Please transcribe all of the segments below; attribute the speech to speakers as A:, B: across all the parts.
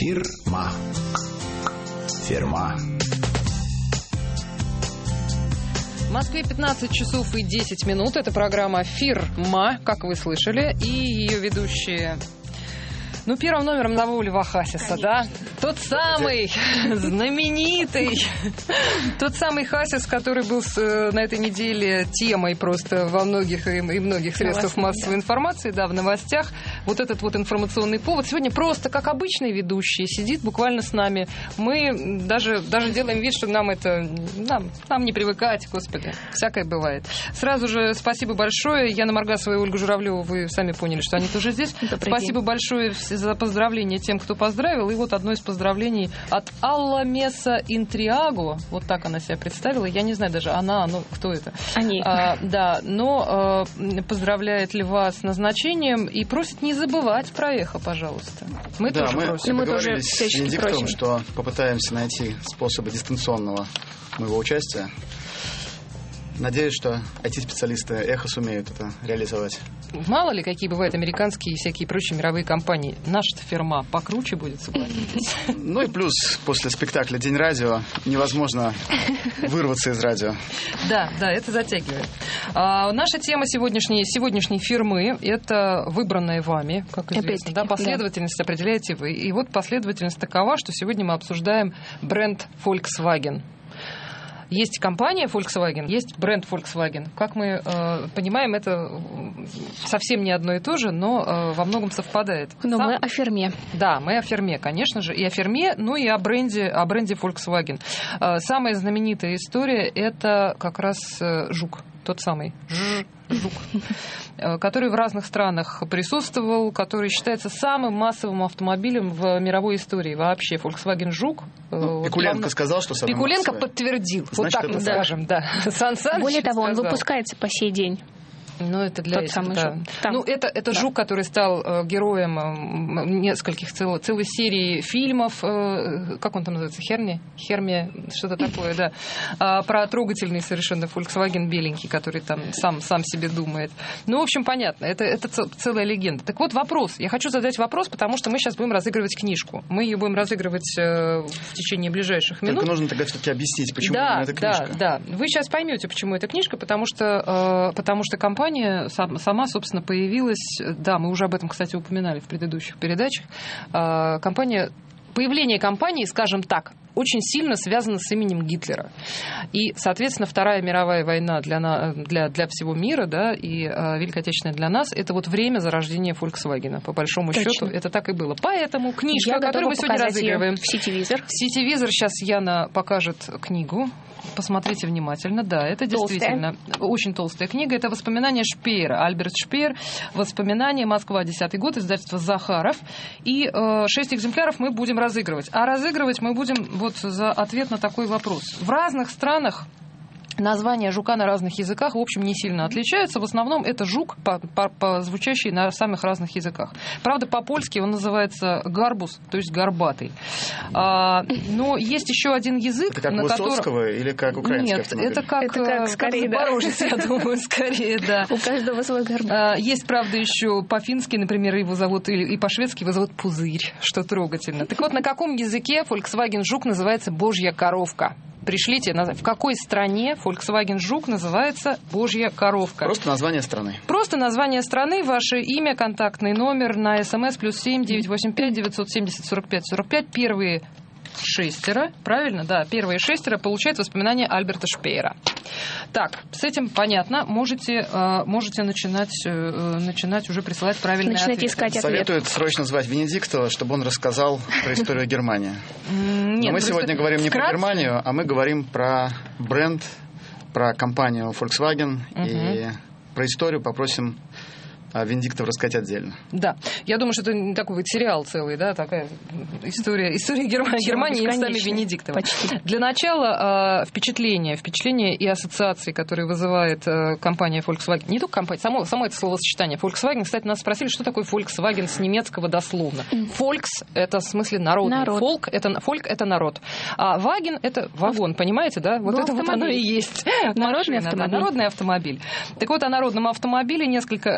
A: Фирма. Фирма.
B: В Москве 15 часов и 10 минут. Это программа «Фирма», как вы слышали, и ее ведущие... первым номером назову Льва Хасиса, да? Тот самый знаменитый, тот самый Хасис, который был на этой неделе темой просто во многих и многих средствах массовой информации, да, в новостях. Вот этот вот информационный повод. Сегодня просто, как обычный ведущий, сидит буквально с нами. Мы даже делаем вид, что нам не привыкать, господи, всякое бывает. Сразу же спасибо большое. Яна Маргасова и Ольга Журавлева, вы сами поняли, что они тоже здесь. Спасибо большое за поздравления тем, кто поздравил. И вот одно из поздравлений от Алла Меса Интриаго. Вот так она себя представила. Я не знаю даже, кто это?
C: Они.
B: Но поздравляет Льва с назначением и просит не забывать про эхо, пожалуйста. Мы тоже просим.
D: Мы договорились с Венедиктовым, что попытаемся найти способы дистанционного моего участия. Надеюсь, что IT-специалисты эхо сумеют это реализовать.
B: Мало ли, какие бывают американские и всякие прочие мировые компании. Наша-то фирма покруче будет, согласитесь.
D: И плюс после спектакля «День радио» невозможно вырваться из радио.
B: Да, это затягивает. Наша тема сегодняшней фирмы – это выбранная вами, как известно. Да, последовательность определяете вы. И вот последовательность такова, что сегодня мы обсуждаем бренд Volkswagen. Есть компания Volkswagen, есть бренд Volkswagen. Как мы понимаем, это совсем не одно и то же, но во многом совпадает.
C: Но мы о фирме.
B: Да, мы о фирме, конечно же. И о фирме, и о бренде Volkswagen. Самая знаменитая история – это как раз Жук. Тот самый Жук, который в разных странах присутствовал, который считается самым массовым автомобилем в мировой истории. Вообще, Volkswagen Жук.
D: Пикуленко сказал, что самый
B: Пикуленко подтвердил.
D: Значит,
B: вот так мы скажем, да. Сан Саныч
C: Более того, он
B: сказал.
C: Выпускается по сей день.
B: Это для
C: тот самый Жук.
B: Это Жук, который стал героем нескольких целой серии фильмов. Как он там называется? Хермия, что-то такое, да. Про трогательный совершенно Volkswagen беленький, который там сам себе думает. В общем, понятно. Это целая легенда. Так вот, вопрос. Я хочу задать вопрос, потому что мы сейчас будем разыгрывать книжку. Мы ее будем разыгрывать в течение ближайших минут.
D: Только нужно тогда все-таки объяснить, почему эта книжка.
B: Да. Вы сейчас поймете, почему эта книжка, потому что компания сама, собственно, появилась... Да, мы уже об этом, кстати, упоминали в предыдущих передачах. Появление компании, скажем так, очень сильно связано с именем Гитлера. И, соответственно, Вторая мировая война для всего мира, да, и Великая Отечественная для нас, это вот время зарождения Volkswagen. По большому счету, это так и было. Поэтому книжка, которую мы сегодня разыгрываем.
C: Сетевизор.
B: Сетевизор. Сейчас Яна покажет книгу. Посмотрите внимательно. Да, это действительно очень толстая книга. Это воспоминания Шпеера. Альберт Шпеер. Воспоминания. Москва, 10-й год. Издательство Захаров. И 6 экземпляров мы будем разыгрывать. А разыгрывать мы будем вот за ответ на такой вопрос. В разных странах названия жука на разных языках, в общем, не сильно отличаются. В основном это жук, звучащий на самых разных языках. Правда, по-польски он называется гарбус, то есть горбатый. Но есть еще один язык,
D: это как
B: на котором...
D: Высоцкого или как украинский автомобиль?
B: Это как
C: скорее,
B: Запорожец, я думаю, скорее, да.
C: У каждого свой горбат.
B: Есть, правда, еще по-фински, например, его зовут, и по-шведски его зовут Пузырь, что трогательно. Так вот, на каком языке Volkswagen Жук называется «Божья коровка»? Пришлите, в какой стране Volkswagen Жук называется «Божья коровка».
D: Просто название страны.
B: Просто название страны, ваше имя, контактный номер на СМС +7 985 970 45 45. Первые 6, правильно? Да, первые 6 получают воспоминания Альберта Шпеера. Так, с этим понятно. Можете начинать уже присылать правильные ответы.
C: Начинайте искать ответ.
D: Советуют срочно звать Венедиктова, чтобы он рассказал про историю Германии.
B: Нет,
D: мы сегодня говорим не про Германию, а мы говорим про бренд, про компанию Volkswagen и про историю попросим Венедиктов рассказать отдельно.
B: Да. Я думаю, что это такой вот сериал целый, да, такая история Германии и сами Венедиктова.
C: Почти.
B: Для начала впечатление и ассоциации, которые вызывает компания Volkswagen. Не только компания, само это словосочетание. Volkswagen, кстати, нас спросили, что такое Volkswagen с немецкого дословно. Volks — это в смысле народный. Folk — это народ. А Wagen — это вагон, понимаете, да? Вот это вот оно и есть.
C: Народный автомобиль.
B: Народный автомобиль. Так вот, о народном автомобиле несколько слов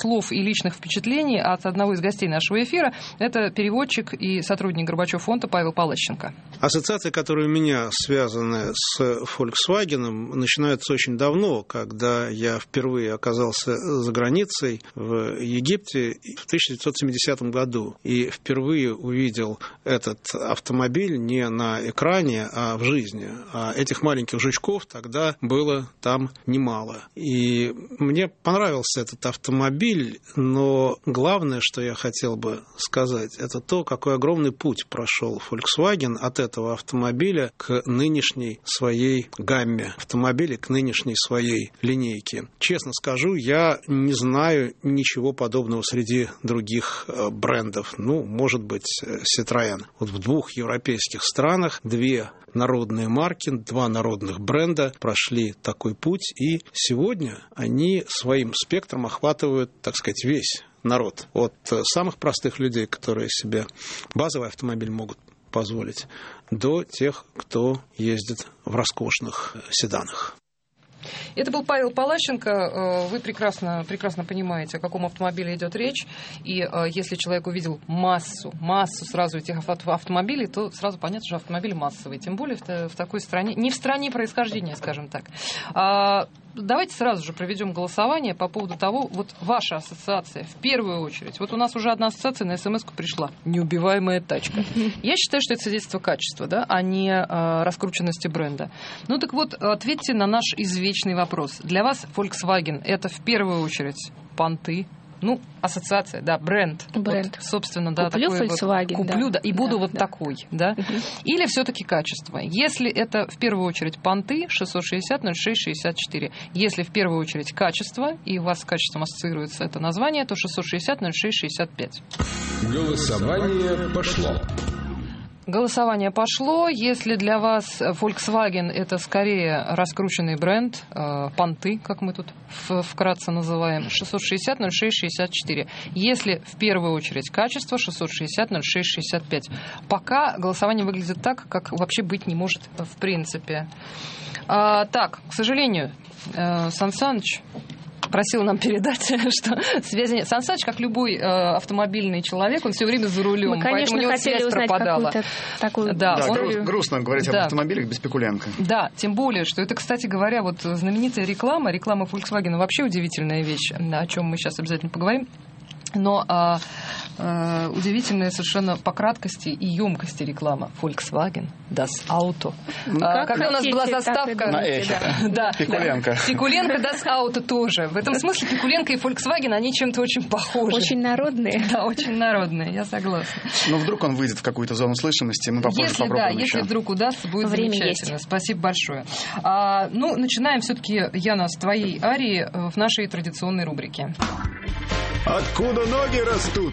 B: слов и личных впечатлений от одного из гостей нашего эфира. Это переводчик и сотрудник Горбачев фонда Павел Палащенко.
A: Ассоциации, которые у меня связаны с Volkswagen, начинаются очень давно, когда я впервые оказался за границей в Египте в 1970 году и впервые увидел этот автомобиль не на экране, а в жизни. А этих маленьких жучков тогда было там немало. И мне понравился этот автомобиль, но главное, что я хотел бы сказать, это то, какой огромный путь прошел Volkswagen от этого автомобиля к нынешней своей гамме автомобилей, к нынешней своей линейке. Честно скажу, я не знаю ничего подобного среди других брендов. Ну, может быть, Citroën. Вот в 2 европейских странах 2 народные марки, 2 народных бренда прошли такой путь, и сегодня они своим спектром охватывают, так сказать, весь народ. От самых простых людей, которые себе базовый автомобиль могут позволить, до тех, кто ездит в роскошных седанах.
B: Это был Павел Палащенко. Вы прекрасно понимаете, о каком автомобиле идет речь. И если человек увидел массу сразу этих автомобилей, то сразу понятно, что автомобиль массовый. Тем более в такой стране, не в стране происхождения, скажем так. Давайте сразу же проведем голосование по поводу того, вот ваша ассоциация в первую очередь. Вот у нас уже одна ассоциация на смс-ку пришла. Неубиваемая тачка. Я считаю, что это свидетельство качества, да, а не раскрученности бренда. Ну так вот, ответьте на наш извечный вопрос. Для вас Volkswagen — это в первую очередь понты? Ну, ассоциация, да, бренд.
C: Бренд.
B: Вот, собственно, да,
C: куплю
B: такой
C: Volkswagen,
B: вот, куплю, да, и буду вот
C: да.
B: такой, да. Или все-таки качество. Если это в первую очередь понты, 660-06-64. Если в первую очередь качество, и у вас с качеством ассоциируется это название, то 660-06-65.
E: Голосование пошло.
B: Голосование пошло. Если для вас Volkswagen — это скорее раскрученный бренд, понты, как мы тут вкратце называем, 660-06-64. Если в первую очередь качество, 660-06-65. Пока голосование выглядит так, как вообще быть не может в принципе. Так, к сожалению, Сан Саныч просил нам передать, что связи нет. Сан Саныч, как любой автомобильный человек, он все время за рулем.
C: Мы, конечно,
B: поэтому у него
C: хотели
B: связь
C: узнать
B: пропадала.
C: такую
D: Да,
C: историю.
D: грустно говорить об автомобилях без Пикуленко.
B: Да, тем более, что это, кстати говоря, вот знаменитая реклама Volkswagen вообще удивительная вещь, о чем мы сейчас обязательно поговорим. Но удивительная совершенно по краткости и емкости реклама. Volkswagen, das Auto. Когда у нас была заставка...
D: На эхе.
B: Да,
D: Пикуленко.
B: Пикуленко, das Auto тоже. В этом смысле Пикуленко и Volkswagen, они чем-то очень похожи.
C: Очень народные.
B: Да, очень народные, я согласна.
D: Но вдруг он выйдет в какую-то зону слышимости, мы попозже попробуем еще.
B: Если вдруг удастся, будет
C: Время
B: замечательно.
C: есть.
B: Спасибо большое. Начинаем все-таки, Яна, с твоей арии в нашей традиционной рубрике.
E: Откуда ноги растут?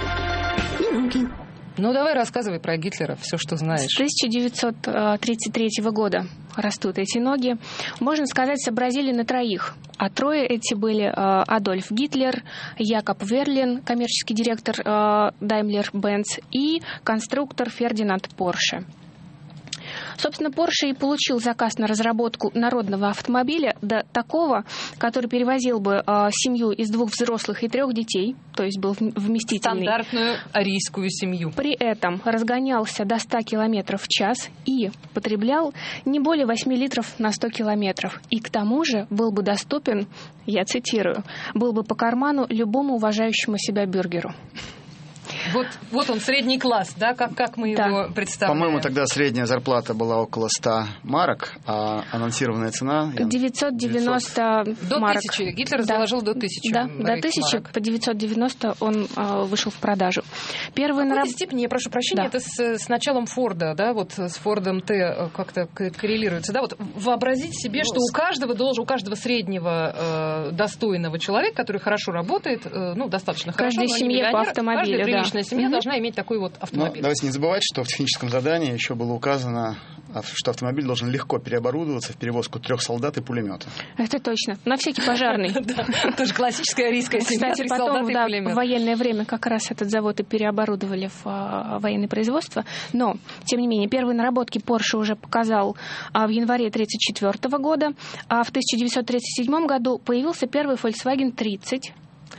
B: Ну, давай рассказывай про Гитлера, все, что знаешь.
C: С 1933 года растут эти ноги. Можно сказать, сообразили на 3. А 3 эти были Адольф Гитлер, Якоб Верлин, коммерческий директор Daimler-Benz, и конструктор Фердинанд Порше. Собственно, Porsche и получил заказ на разработку народного автомобиля, до такого, который перевозил бы семью из 2 взрослых и 3 детей, то есть был вместительный.
B: Стандартную арийскую семью.
C: При этом разгонялся до 100 км в час и потреблял не более 8 литров на 100 км. И к тому же был бы доступен, я цитирую, был бы по карману любому уважающему себя бюргеру.
B: Вот он, средний класс, да, как мы его представляем.
D: По-моему, тогда средняя зарплата была около 100 марок, а анонсированная цена...
C: 990 марок.
B: До 1000. Гитлер заложил до 1000.
C: Да, до 1000,
B: марок.
C: по 990 он вышел в продажу.
B: В какой степени, я прошу прощения, это с началом Форда, да, вот с Фордом Т как-то коррелируется, да, вот вообразить себе, что у каждого среднего достойного человека, который хорошо работает, достаточно хорошо,
C: каждой семье по автомобилю,
B: каждая приличная семья должна иметь такой вот автомобиль.
D: Но давайте не забывать, что в техническом задании еще было указано, что автомобиль должен легко переоборудоваться в перевозку 3 солдат и пулемета.
C: Это точно. На всякий пожарный.
B: Тоже классическая арийская семья.
C: Кстати, потом в военное время как раз этот завод и переоборудовали в военное производство. Но, тем не менее, первые наработки Porsche уже показал в январе 1934 года. А в 1937 году появился первый Volkswagen 30.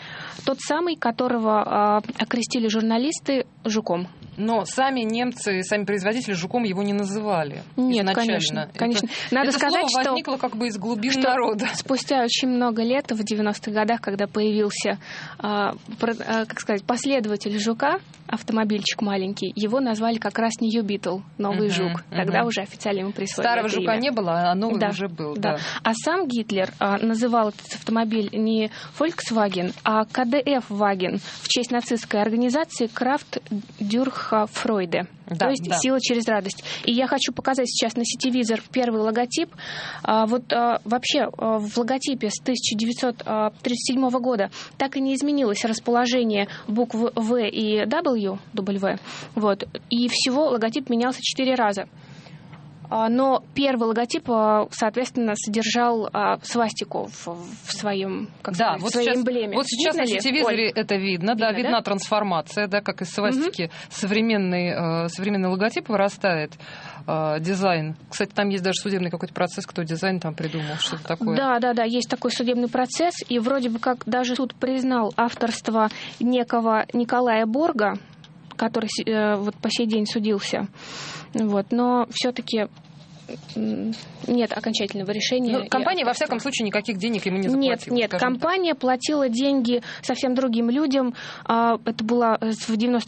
C: Тот самый, которого окрестили журналисты «Жуком».
B: Но сами немцы, сами производители «Жуком» его не называли.
C: Нет,
B: изначально.
C: конечно. Надо сказать,
B: слово возникло как бы из глубин народа.
C: Спустя очень много лет, в 90-х годах, когда появился, последователь «Жука», автомобильчик маленький, его назвали как раз New Beetle, новый «Жук». Тогда уже официально ему присвоили
B: Старого
C: это
B: «Жука»
C: имя.
B: не было, а новый уже был. Да.
C: А сам Гитлер называл этот автомобиль не Volkswagen, а KDF-Wagen в честь нацистской организации Kraft durch Freude. То есть сила через радость. И я хочу показать сейчас на сетевизор первый логотип. Вообще в логотипе с 1937 года так и не изменилось расположение букв В и W. Вот. И всего логотип менялся 4 раза. Но первый логотип, соответственно, содержал свастику в своем, в своей эмблеме.
B: Вот сейчас на сетевизоре это видно, видна трансформация, как из свастики современный логотип вырастает, дизайн. Кстати, там есть даже судебный какой-то процесс, кто дизайн там придумал, что-то такое.
C: Да, есть такой судебный процесс, и вроде бы как даже суд признал авторство некого Николая Борга, который по сей день судился. Но все-таки нет окончательного решения.
B: Компания, во всяком случае, никаких денег ему не заплатила.
C: Нет, компания платила деньги совсем другим людям. Это была в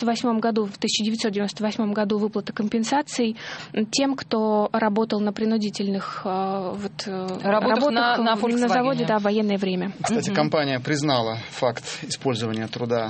C: 1998 году выплата компенсаций тем, кто работал на принудительных работах на заводе в военное время.
D: Кстати, компания признала факт использования труда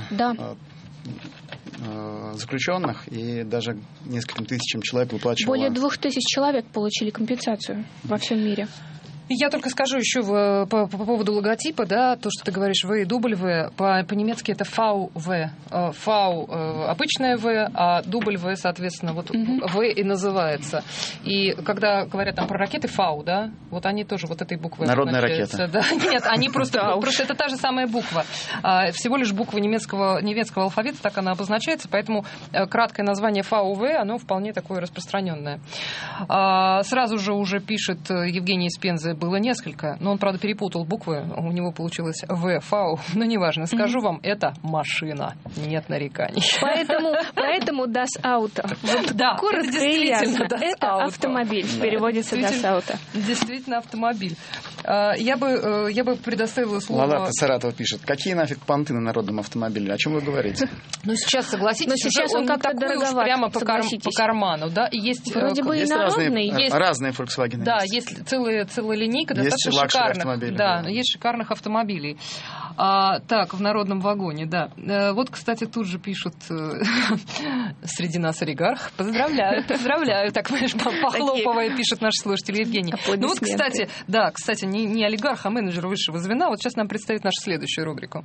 D: заключенных, и даже нескольким тысячам человек выплачивала.
C: Более 2000 человек получили компенсацию во всем мире.
B: Я только скажу еще по поводу логотипа, то, что ты говоришь В и W, по-немецки это VW. V обычное В, а W, соответственно, В и называется. И когда говорят там про ракеты V, они тоже этой буквой
D: Народная ракета.
B: Да. Нет, они просто это та же самая буква. Всего лишь буква немецкого алфавита, так она обозначается, поэтому краткое название VW, оно вполне такое распространенное. Сразу же уже пишет Евгений из Пензы, было несколько, но он, правда, перепутал буквы, у него получилось В, Фау, но неважно. Скажу вам, это машина, нет нареканий.
C: Поэтому Das Auto. Коротко и ясно. Это автомобиль, переводится Das Auto.
B: Действительно автомобиль. Я бы предоставила слово...
D: Лалата Саратова пишет, какие нафиг понты на народном автомобиле, о чем вы говорите?
B: Сейчас, согласитесь, сейчас он как-то дороговат, прямо по карману. Есть,
C: вроде бы и народный.
D: Разные Volkswagen.
B: Да, есть целая линейка достаточно шикарных. Есть шикарных автомобилей. Так, в народном вагоне, Вот, кстати, тут же пишут среди нас олигарх. Поздравляю. Так, знаешь, похлопывая, пишет наш слушатель Евгений. Кстати, не олигарх, а менеджер высшего звена. Вот сейчас нам представит нашу следующую рубрику.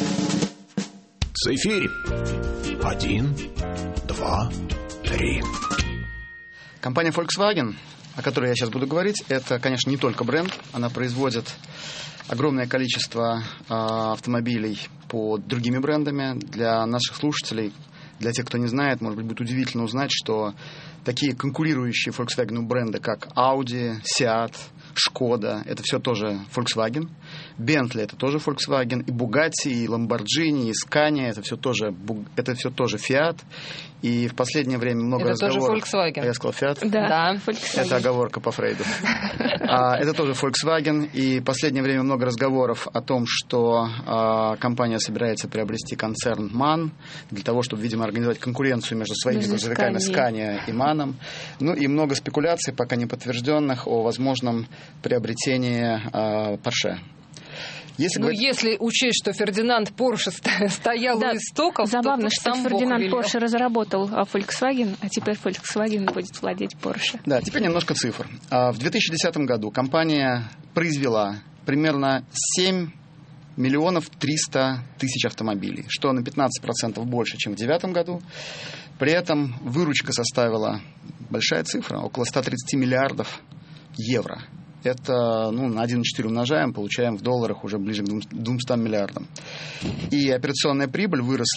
E: Цифирь. 1, 2, 3.
D: Компания Volkswagen, о которой я сейчас буду говорить, это, конечно, не только бренд. Она производит огромное количество автомобилей под другими брендами. Для наших слушателей, для тех, кто не знает, может быть, будет удивительно узнать, что такие конкурирующие Volkswagen бренды, как Audi, Seat, Шкода, это все тоже Volkswagen. Bentley это тоже Volkswagen. И Bugatti, и Lamborghini, и Scania это все тоже Fiat. И в последнее время много разговоров...
B: Это тоже Volkswagen.
D: Я сказал Fiat?
C: Да.
D: Это оговорка по Фрейду. Это тоже Volkswagen. И в последнее время много разговоров о том, что компания собирается приобрести концерн MAN для того, чтобы, видимо, организовать конкуренцию между своими грузовиками Scania и MAN. И много спекуляций, пока не подтвержденных, о возможном приобретении Porsche.
B: Если учесть, что Фердинанд Порше стоял у истоков,
C: забавно, что Фердинанд Порше разработал Volkswagen, а теперь Volkswagen будет владеть Порше.
D: Да, теперь немножко цифр. В 2010 году компания произвела примерно 7 миллионов 300 тысяч автомобилей, что на 15% больше, чем в 2009 году. При этом выручка составила большая цифра, около 130 миллиардов евро. Это на 1,4 умножаем, получаем в долларах уже ближе к 200 миллиардам. И операционная прибыль выросла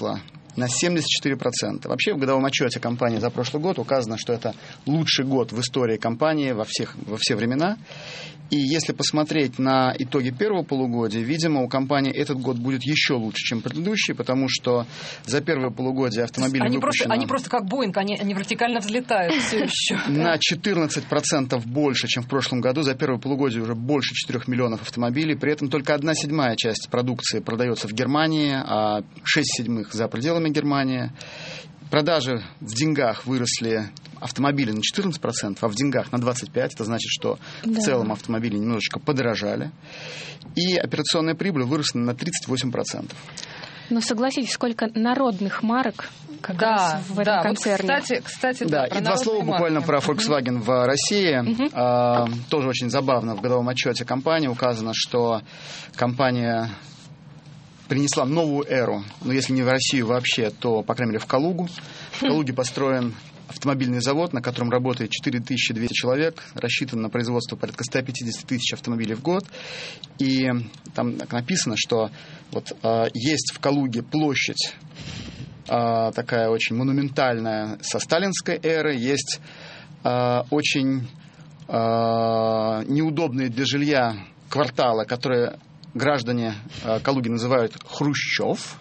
D: на 74%. Вообще в годовом отчете компании за прошлый год указано, что это лучший год в истории компании во все времена. И если посмотреть на итоги первого полугодия, видимо, у компании этот год будет еще лучше, чем предыдущий, потому что за первое полугодие автомобилей выпущено...
B: Они просто как Боинг, они вертикально взлетают все еще.
D: На 14% больше, чем в прошлом году. За первое полугодие уже больше 4 миллионов автомобилей. При этом только 1/7 часть продукции продается в Германии, а 6/7 за пределами Германии. Продажи в деньгах выросли автомобили на 14%, а в деньгах на 25%. Это значит, что в целом автомобили немножечко подорожали. И операционная прибыль выросла на 38%.
C: Но согласитесь, сколько народных марок как раз в этом концерне.
B: Вот, кстати,
D: да. И два слова буквально про Volkswagen в России. Тоже очень забавно. В годовом отчете компании указано, что компания принесла новую эру, но если не в Россию вообще, то, по крайней мере, в Калугу. В Калуге построен автомобильный завод, на котором работает 4200 человек, рассчитан на производство порядка 150 тысяч автомобилей в год. И там написано, что вот, есть в Калуге площадь такая очень монументальная со сталинской эры, есть очень неудобные для жилья кварталы, которые граждане Калуги называют Хрущев.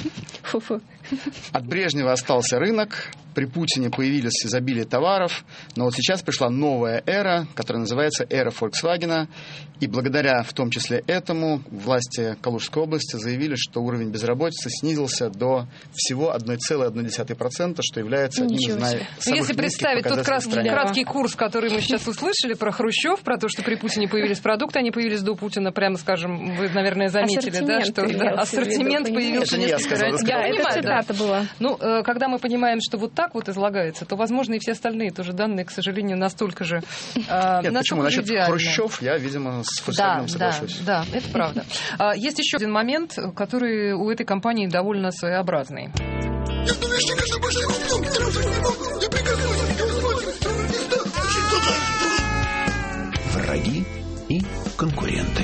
D: От Брежнева остался рынок, при Путине появились изобилие товаров, но вот сейчас пришла новая эра, которая называется эра Volkswagen, и благодаря в том числе этому власти Калужской области заявили, что уровень безработицы снизился до всего 1,1%, что является одним из самых
B: Если представить тот краткий курс, который мы сейчас услышали про Хрущев, про то, что при Путине появились продукты, они появились до Путина, прямо скажем, вы, наверное, заметили, да, что ассортимент появился несколько раз.
C: Это цитата была.
B: Ну, когда мы понимаем, что вот так вот излагается, то, возможно, и все остальные тоже данные, к сожалению, настолько же
D: Нет, почему? Насчет Хрущев я, видимо, с Volkswagen соглашусь.
B: Да, это правда. Есть еще один момент, который у этой компании довольно своеобразный.
E: Враги и конкуренты.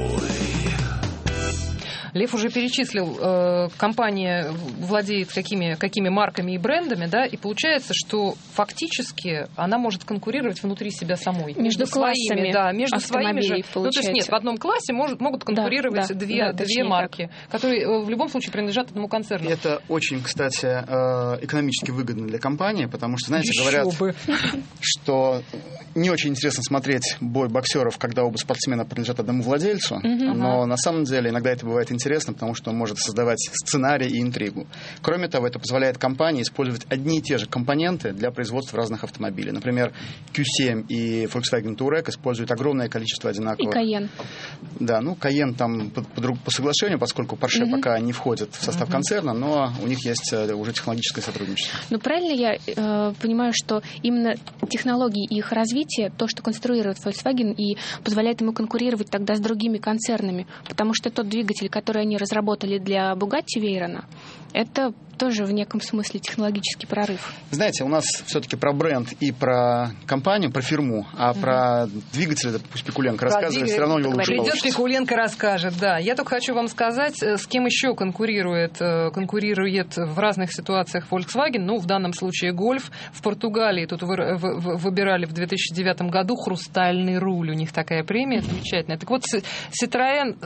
B: Лев уже перечислил, компания владеет какими марками и брендами, да, и получается, что фактически она может конкурировать внутри себя самой.
C: Между классами
B: между своими же.
C: Получается.
B: Ну, то есть нет, в одном классе могут конкурировать две марки, которые в любом случае принадлежат одному концерну.
D: Это очень, кстати, экономически выгодно для компании, потому что, знаете, говорят, что не очень интересно смотреть бой боксеров, когда оба спортсмена принадлежат одному владельцу, но на самом деле иногда это бывает интересно, потому что он может создавать сценарий и интригу. Кроме того, это позволяет компании использовать одни и те же компоненты для производства разных автомобилей. Например, Q7 и Volkswagen Touareg используют огромное количество одинаковых...
C: И Cayenne.
D: Да, ну, Cayenne там по соглашению, поскольку Porsche пока не входит в состав концерна, но у них есть уже технологическое сотрудничество.
C: Ну, правильно я понимаю, что именно технологии и их развитие, то, что конструирует Volkswagen и позволяет ему конкурировать тогда с другими концернами, потому что тот двигатель, который они разработали для Bugatti Veyron, это тоже в неком смысле технологический прорыв.
D: Знаете, у нас все-таки про бренд и про компанию, про фирму, а про двигатель, это пусть Пикуленко рассказывает, все равно у него лучше получится.
B: Придет Пикуленко, расскажет, да. Я только хочу вам сказать, с кем еще конкурирует в разных ситуациях Volkswagen, ну, в данном случае Golf. В Португалии тут выбирали в 2009 году хрустальный руль, у них такая премия замечательная. Так вот, Citroën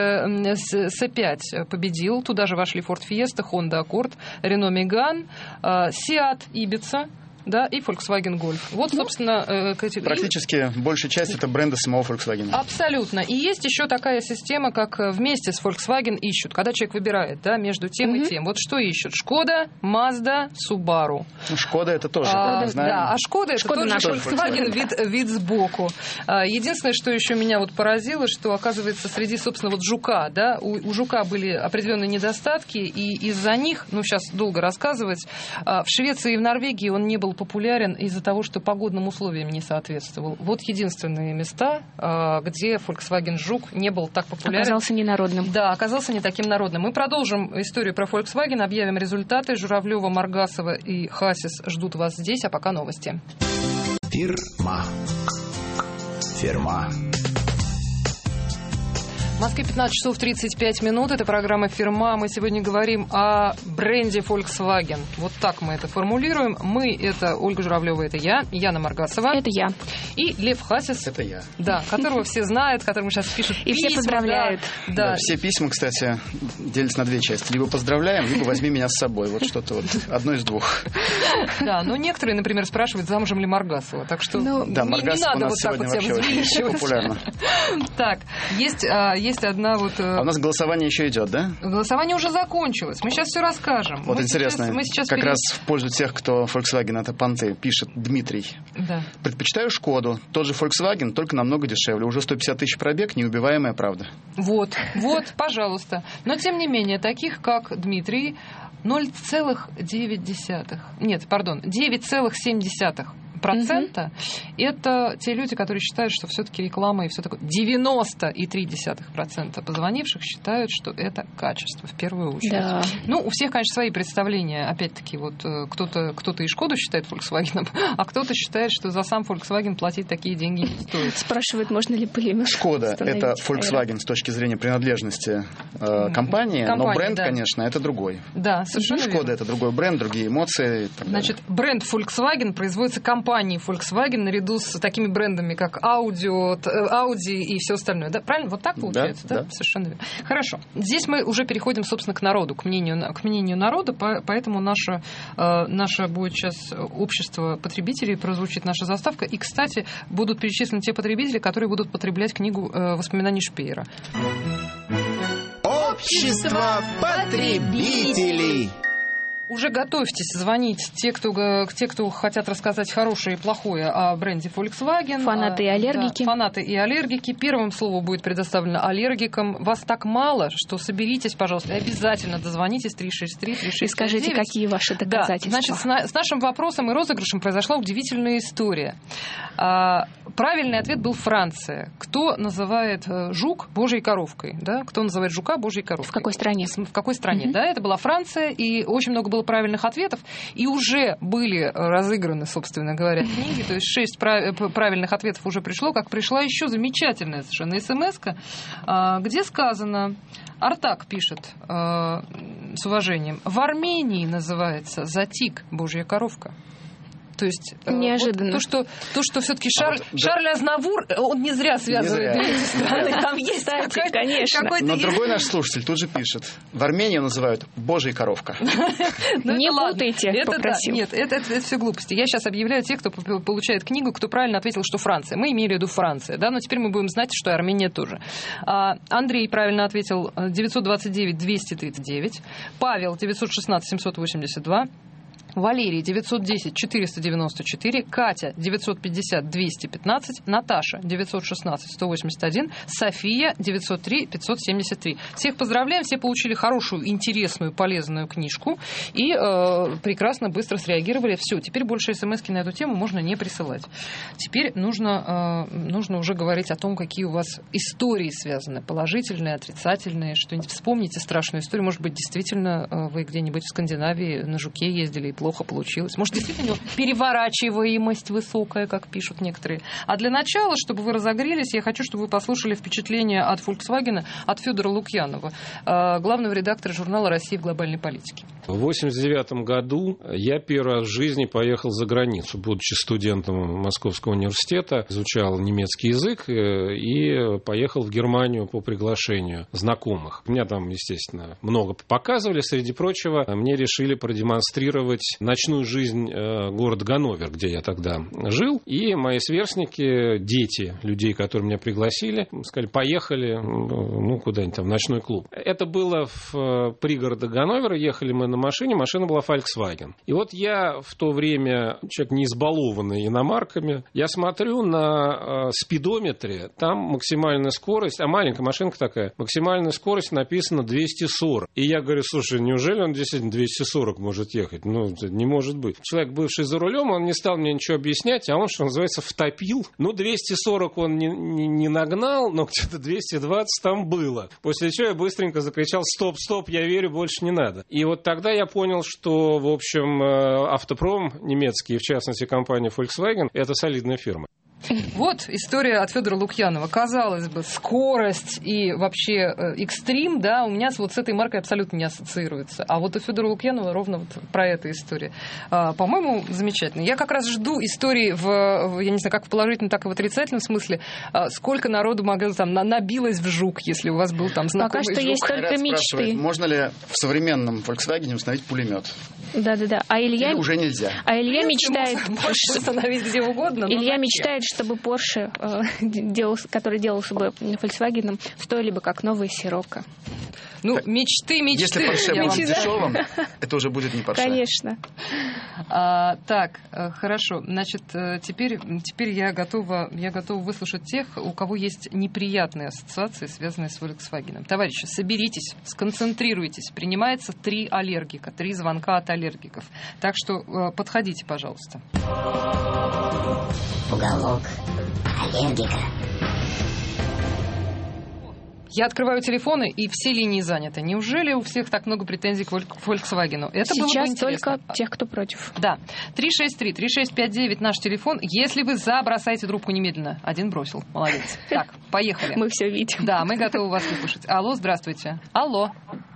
B: C5 победил, туда же вошли Ford Fiesta, Honda Accord, Renault Megane, Seat Ibiza, да, и Volkswagen Golf. Вот, собственно,
D: практически большая часть это бренды самого Volkswagen.
B: Абсолютно. И есть еще такая система, как вместе с Volkswagen ищут, когда человек выбирает, да, между тем и тем. Вот что ищут? Шкода, Mazda, Subaru.
D: Ну, Шкода это тоже, как мы знаем.
B: Да, а Шкода это тот же Volkswagen вид сбоку. Единственное, что еще меня вот поразило, что, оказывается, среди, собственно, вот Жука, да, у Жука были определенные недостатки, и из-за них, ну, сейчас долго рассказывать, в Швеции и в Норвегии он не был популярен из-за того, что погодным условиям не соответствовал. Вот единственные места, где Volkswagen Жук не был так популярен.
C: Оказался ненародным.
B: Да, оказался не таким народным. Мы продолжим историю про Volkswagen, объявим результаты. Журавлева, Маргасова и Хасис ждут вас здесь, а пока новости.
E: Фирма.
B: Москве 15 часов 35 минут. Это программа «Фирма». Мы сегодня говорим о бренде Volkswagen. Вот так мы это формулируем. Мы — это Ольга Журавлева, это я, Яна Маргасова.
C: Это я.
B: И Лев Хасис.
D: Это я.
B: Да, которого все знают, которому сейчас пишут
C: и
B: письма.
C: И все поздравляют.
B: Да.
D: Все письма, кстати, делятся на две части. Либо поздравляем, либо возьми меня с собой. Вот что-то вот одно из двух.
B: Да, но некоторые, например, спрашивают, замужем ли Маргасова. Так что не надо вот так вот себя возвеличивать.
D: Популярно.
B: Так, есть одна вот...
D: А у нас голосование еще идет, да?
B: Голосование уже закончилось. Мы сейчас все расскажем.
D: Вот интересно, как раз в пользу тех, кто Volkswagen это понты, пишет Дмитрий.
B: Да.
D: Предпочитаю Шкоду. Тот же Volkswagen, только намного дешевле. Уже 150 тысяч пробег, неубиваемая правда. Вот, пожалуйста. Но, тем не менее, таких, как Дмитрий, 9,7%. Это те люди, которые считают, что все-таки реклама и все такое. 90,3% позвонивших считают, что это качество в первую очередь.
C: Да.
B: Ну, у всех, конечно, свои представления. Опять-таки, вот кто-то и Шкоду считает Volkswagen, а кто-то считает, что за сам Volkswagen платить такие деньги не стоит.
C: Спрашивают, можно ли пулемет
D: Шкода — это Volkswagen с точки зрения принадлежности компании, но бренд, да, конечно, это другой.
B: Да, совершенно верно.
D: Шкода — это другой бренд, другие эмоции.
B: Значит, бренд Volkswagen производится компанией Volkswagen наряду с такими брендами, как Audi и все остальное. Да? Правильно? Вот так получается? Да. Совершенно верно. Хорошо. Здесь мы уже переходим, собственно, к народу, к мнению народа, поэтому наше будет сейчас общество потребителей, прозвучит наша заставка. И, кстати, будут перечислены те потребители, которые будут потреблять книгу воспоминаний Шпеера.
E: Общество потребителей.
B: Уже готовьтесь звонить те, кто хотят рассказать хорошее и плохое о бренде Volkswagen.
C: Фанаты и аллергики.
B: Да, фанаты и аллергики. Первым слово будет предоставлено аллергикам. Вас так мало, что соберитесь, пожалуйста, и обязательно дозвонитесь 363-3659.
C: И скажите, какие ваши доказательства.
B: Да, значит, с нашим вопросом и розыгрышем произошла удивительная история. Правильный ответ был Франция. Кто называет жук божьей коровкой? Да? Кто называет жука божьей коровкой?
C: В какой стране?
B: В какой стране, да? Это была Франция, и очень много было правильных ответов, и уже были разыграны, собственно говоря, книги, то есть 6 правильных ответов уже пришло, как пришла еще замечательная совершенно смс-ка, где сказано, Артак пишет с уважением, в Армении называется «Затик божья коровка». То есть
C: неожиданно.
B: Вот то, что все-таки Шарль Азнавур, он не зря связывает эти страны. Там есть,
C: кстати, конечно.
D: Но другой наш слушатель тут же пишет: в Армении называют «божья коровка».
C: Не путайте, попросил.
B: Нет, это все глупости. Я сейчас объявляю тех, кто получает книгу, кто правильно ответил, что Франция. Мы имели в виду Франция, да, но теперь мы будем знать, что и Армения тоже. Андрей правильно ответил 929-239, Павел 916-782, Валерий 910-494, Катя 950-215, Наташа 916-181, София 903-573. Всех поздравляем, все получили хорошую, интересную, полезную книжку и прекрасно, быстро среагировали. Все, теперь больше смс-ки на эту тему можно не присылать. Теперь нужно уже говорить о том, какие у вас истории связаны, положительные, отрицательные, что-нибудь вспомните страшную историю. Может быть, действительно вы где-нибудь в Скандинавии на жуке ездили и плохо получилось. Может, действительно переворачиваемость высокая, как пишут некоторые. А для начала, чтобы вы разогрелись, я хочу, чтобы вы послушали впечатления от Volkswagen, от Федора Лукьянова, главного редактора журнала «Россия в глобальной политике».
F: В 1989 году я первый раз в жизни поехал за границу, будучи студентом Московского университета, изучал немецкий язык и поехал в Германию по приглашению знакомых. Меня там, естественно, много показывали. Среди прочего, мне решили продемонстрировать ночную жизнь города Ганновер, где я тогда жил. И мои сверстники, дети людей, которые меня пригласили, сказали, поехали куда-нибудь там в ночной клуб. Это было в пригороде Ганновера. Ехали мы на машине. Машина была Volkswagen. И вот я в то время, человек не избалованный иномарками, я смотрю на спидометре, там максимальная скорость, а маленькая машинка такая, максимальная скорость написано 240. И я говорю, слушай, неужели он действительно 240 может ехать? Не может быть. Человек, бывший за рулем, он не стал мне ничего объяснять, а он, что называется, втопил. 240 он не нагнал, но где-то 220 там было. После чего я быстренько закричал, стоп, я верю, больше не надо. И вот тогда я понял, что, в общем, автопром немецкий, в частности, компания Volkswagen, это солидная фирма.
B: Вот история от Федора Лукьянова. Казалось бы, скорость и вообще экстрим, да, у меня вот с этой маркой абсолютно не ассоциируется. А вот у Федора Лукьянова ровно вот про эту историю. По-моему, замечательно. Я как раз жду истории я не знаю, как в положительном, так и в отрицательном смысле. Сколько народу там набилось в жук, если у вас был там знакомый
C: Пока что
B: жук.
C: есть только мечты.
D: Можно ли в современном Volkswagen установить пулемет?
C: Да.
D: Или уже нельзя?
C: А Илья мечтает...
B: Можешь установить где угодно.
C: Илья мечтает, чтобы Porsche, который делался бы Volkswagen, стоили бы как новая Сирокко.
B: Ну, мечты.
D: Если Porsche будет дешевым, это уже будет не Porsche.
C: Конечно.
B: Так, хорошо. Значит, теперь я готова выслушать тех, у кого есть неприятные ассоциации, связанные с Volkswagen. Товарищи, соберитесь, сконцентрируйтесь. Принимается 3 аллергика, 3 звонка от аллергиков. Так что подходите, пожалуйста.
G: Уголок аллергика.
B: Я открываю телефоны, и все линии заняты. Неужели у всех так много претензий к Volkswagen? Это
C: сейчас
B: было бы интересно.
C: Только тех, кто против.
B: Да. 363-3659 наш телефон. Если вы за, бросайте трубку немедленно. Один бросил. Молодец. Так, поехали.
C: Мы все видим.
B: Да, мы готовы вас выслушать. Алло, здравствуйте. Алло.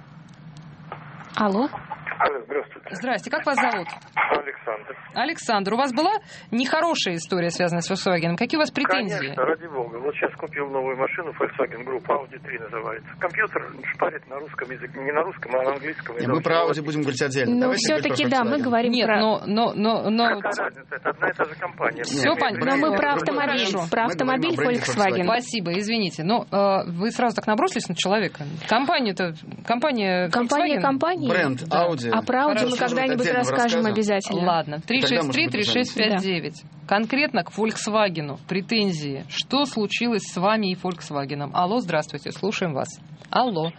C: Алло,
H: здравствуйте.
B: Здрасте. Как вас зовут?
H: Александр.
B: Александр, у вас была нехорошая история, связанная с Volkswagen? Какие у вас претензии?
H: Конечно, ради бога. Вот сейчас купил новую машину Volkswagen Group, Audi 3 называется. Компьютер шпарит на русском языке, не на русском, а на английском.
D: И мы про Audi будем говорить отдельно.
C: Но все-таки, да, мы говорим
B: Нет,
C: про...
B: но...
H: Какая разница? Это одна и та же компания.
B: Все понятно.
C: Но мы про автомобиль.
B: Хорошо.
C: Про автомобиль Volkswagen.
B: Спасибо, извините. Но вы сразу так набросились на человека. Компания Volkswagen.
C: Компания.
D: Бренд Audi.
C: А про Audi мы когда-нибудь расскажем обязательно.
B: Ладно. 363-3659. Конкретно к Volkswagen претензии. Что случилось с вами и Volkswagen? Алло, здравствуйте, слушаем вас. Алло.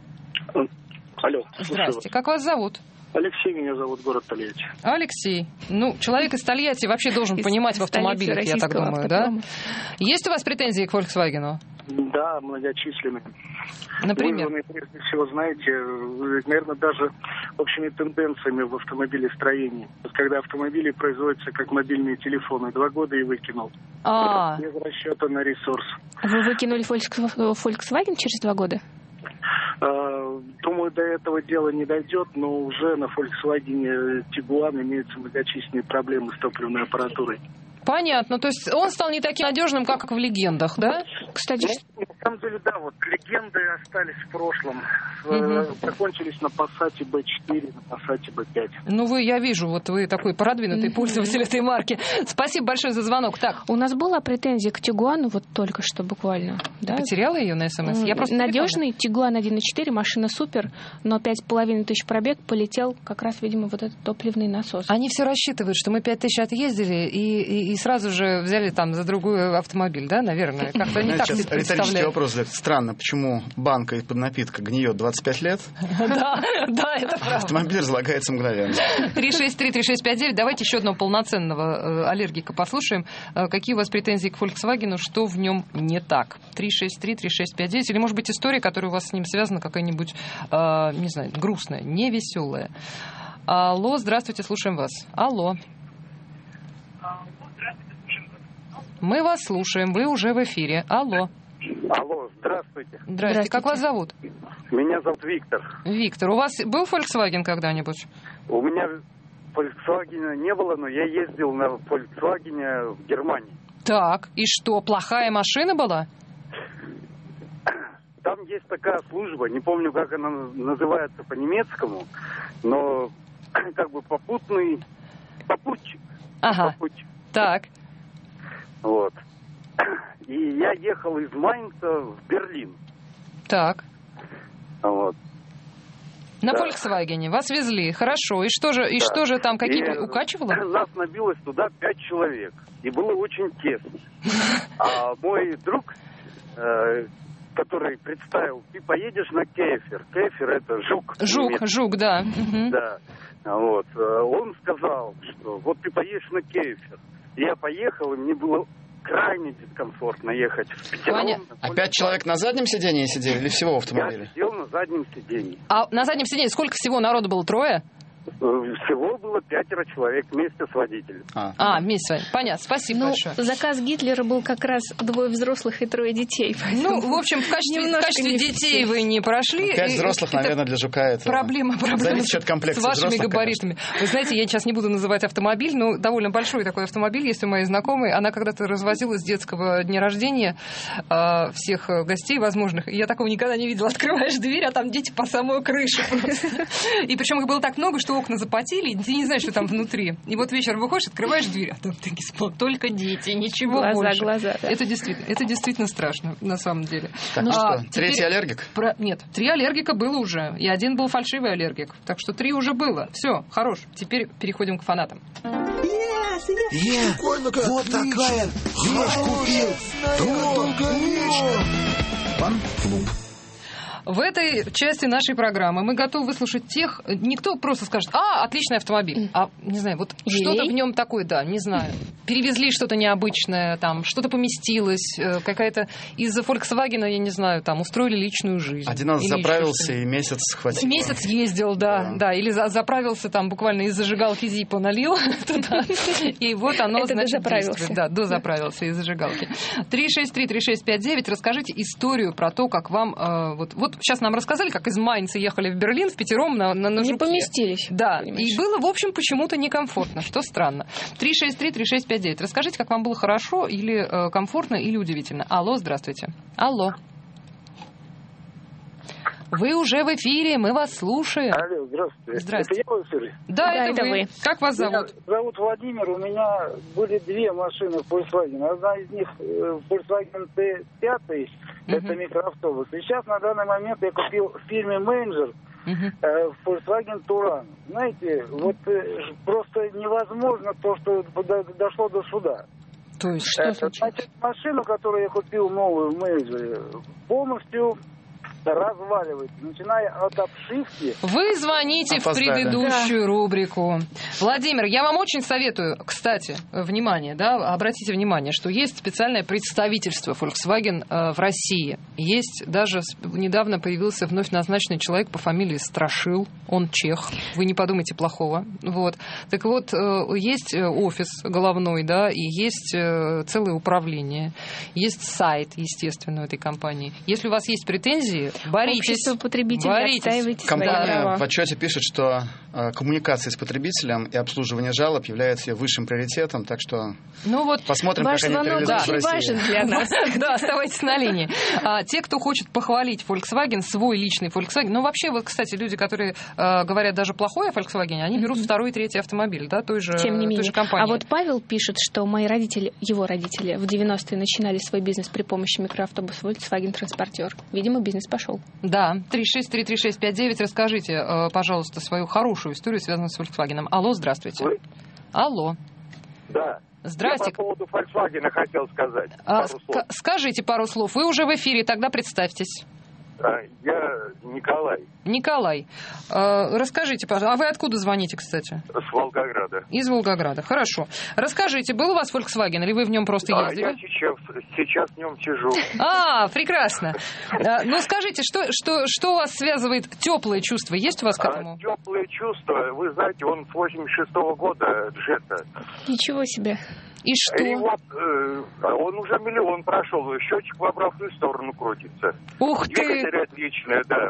I: Алло.
B: Здрасте. Как вас зовут?
I: Алексей меня зовут, город Тольятти.
B: Алексей. Ну, человек из Тольятти вообще должен понимать в автомобилях, я так думаю, да? Есть у вас претензии к Volkswagen?
I: Да, многочисленные.
B: Например?
I: Вызванные, прежде всего, знаете, наверное, даже общими тенденциями в автомобилестроении. Когда автомобили производятся как мобильные телефоны, 2 года и выкинул. Без расчета на ресурс.
C: Вы выкинули Volkswagen через 2 года?
I: Думаю, до этого дела не дойдет, но уже на Volkswagen Tiguan имеются многочисленные проблемы с топливной аппаратурой.
B: Понятно. То есть он стал не таким надежным, как в легендах, да?
C: Кстати,
I: на самом деле, да, вот легенды остались в прошлом. Закончились на Passat B4, на Passat B5.
B: Ну, я вижу, вот вы такой продвинутый пользователь этой марки. Спасибо большое за звонок. Так.
C: У нас была претензия к Тигуану вот только что буквально. Да?
B: Потеряла ее на СМС? Я просто
C: надежный Тигуан 1.4, машина супер, но 5,5 тысяч пробег, полетел как раз, видимо, вот этот топливный насос.
B: Они все рассчитывают, что мы 5 тысяч отъездили и сразу же взяли там за другой автомобиль, да, наверное? Как-то не так себе представляю.
D: Риторический вопрос. Странно, почему банка из-под напитка гниет 25 лет?
B: Да, это правда.
D: Автомобиль разлагается мгновенно.
B: 363-3659. Давайте еще одного полноценного аллергика послушаем. Какие у вас претензии к Volkswagen, что в нем не так? 363-3659. Или, может быть, история, которая у вас с ним связана, какая-нибудь, не знаю, грустная, невеселая. Алло, здравствуйте, слушаем вас. Алло. Мы вас слушаем, вы уже в эфире. Алло.
H: Алло, здравствуйте.
B: Здравствуйте. Как вас зовут?
H: Меня зовут Виктор.
B: Виктор, у вас был Volkswagen когда-нибудь?
H: У меня Volkswagen не было, но я ездил на Volkswagen в Германии.
B: Так, и что, плохая машина была?
H: Там есть такая служба, не помню, как она называется по-немецкому, но как бы попутчик.
B: Ага,
H: попутчик.
B: так.
H: Вот. И я ехал из Майнца в Берлин.
B: Так.
H: Вот.
B: На Volkswagen вас везли, хорошо. И что же там, какие укачивало?
H: Нас набилось туда 5 человек. И было очень тесно. А мой друг, который представил, ты поедешь на Кефир. Кефир — это жук.
B: Жук, да.
H: Да. Вот. Он сказал, что вот ты поедешь на Кефир. Я поехал, и мне было крайне дискомфортно ехать в пятером.
D: А 5 человек на заднем сидении сидели или всего в автомобиле?
H: Я сидел на заднем сидении.
B: А на заднем сидении сколько всего народу было? 3?
H: Всего было 5 человек вместе с водителем.
B: Вместе. Понятно, спасибо большое.
C: Заказ Гитлера был как раз 2 взрослых и 3 детей.
B: Ну, в общем, в качестве детей вы не прошли.
D: 5 взрослых, наверное, для Жука это...
B: Проблема
D: зависит от комплекции
B: с вашими
D: взрослых,
B: габаритами. Конечно. Вы знаете, я сейчас не буду называть автомобиль, но довольно большой такой автомобиль есть у моей знакомой. Она когда-то развозила с детского дня рождения всех гостей возможных. Я такого никогда не видела. Открываешь дверь, а там дети по самую крышу. И причем их было так много, что окна запотели, и ты не знаешь, что там внутри. И вот вечером выходишь, открываешь дверь, а там только дети, ничего больше.
C: Глаза. Да.
B: Это действительно страшно, на самом деле.
D: Так, третий аллергик?
B: Нет, 3 аллергика было уже, и 1 был фальшивый аллергик. Так что 3 уже было. Все, хорош. Теперь переходим к фанатам.
E: Вот такая вещь купил. Фан-клуб.
B: В этой части нашей программы мы готовы выслушать тех... Никто просто скажет, отличный автомобиль. Не знаю, вот что-то в нем такое, не знаю. Перевезли что-то необычное, там, что-то поместилось, какая-то... Из-за Volkswagen, я не знаю, там, устроили личную жизнь.
D: Один раз заправился и месяц хватило.
B: Месяц ездил, да. Или заправился там буквально из зажигалки Зиппо налил туда. И вот оно, значит, действует. Да, дозаправился из зажигалки. 363-3659. Расскажите историю про то, как вам... Вот сейчас нам рассказали, как из Майнца ехали в Берлин впятером на Жуке.
C: Не поместились.
B: Да, понимаешь. И было, в общем, почему-то некомфортно, что странно. 363-3659. Расскажите, как вам было хорошо или комфортно, или удивительно. Алло, здравствуйте. Алло. Вы уже в эфире, мы вас слушаем.
I: Алло, здравствуйте.
B: Здравствуйте.
I: Это я в эфире?
B: Да, это вы. Как вас зовут?
I: Меня зовут Владимир. У меня были 2 машины Volkswagen. Одна из них Volkswagen T5, это микроавтобус. И сейчас на данный момент я купил в фирме Менеджер Volkswagen Touran. Знаете, вот просто невозможно то, что дошло до суда.
B: То есть что случилось?
I: Значит, машину, которую я купил новую в Менеджере, полностью разваливается, начиная от обшивки.
B: Вы звоните в предыдущую рубрику. Владимир, я вам очень советую, кстати, внимание, обратите внимание, что есть специальное представительство Volkswagen в России. Есть даже недавно появился вновь назначенный человек по фамилии Страшил, он чех, вы не подумайте плохого. Вот. Так вот, есть офис головной, и есть целое управление, есть сайт, естественно, у этой компании. Если у вас есть претензии, боритесь.
C: Общество потребителей, отстаивайте свои права.
D: Компания в отчете пишет, что коммуникация с потребителем и обслуживание жалоб является ее высшим приоритетом, так что посмотрим, как они перевезут в Россию.
C: Важен для нас.
B: Да, оставайтесь на линии. Те, кто хочет похвалить Volkswagen, свой личный Volkswagen, вообще, кстати, люди, которые говорят даже плохое о Volkswagen, они берут 2-й и 3-й автомобиль, той же компании.
C: А вот Павел пишет, что мои родители, его родители, в 90-е начинали свой бизнес при помощи микроавтобуса Volkswagen Транспортер. Видимо, бизнес пошел.
B: Да, 363-3659. Расскажите, пожалуйста, свою хорошую историю, связанную с Volkswagen. Алло, здравствуйте. Алло.
H: Да.
B: Здрасте.
H: Я по поводу Volkswagen хотел сказать.
B: Скажите пару слов. Вы уже в эфире, тогда представьтесь.
H: Я Николай.
B: Николай. Расскажите, пожалуйста. А вы откуда звоните, кстати?
H: С Волгограда.
B: Из Волгограда. Хорошо. Расскажите, был у вас Volkswagen, или вы в нем просто ездили?
H: Я сейчас в нем сижу.
B: Прекрасно. Ну, скажите, что у вас связывает теплые чувства? Есть у вас к этому?
H: Теплые чувства, вы знаете, он с 86-го года Джетта.
C: Ничего себе.
B: И что?
H: И вот он уже 1 000 000 прошел, счетчик в обратную сторону крутится.
B: Ух ты!
H: Двигатель отличный, да.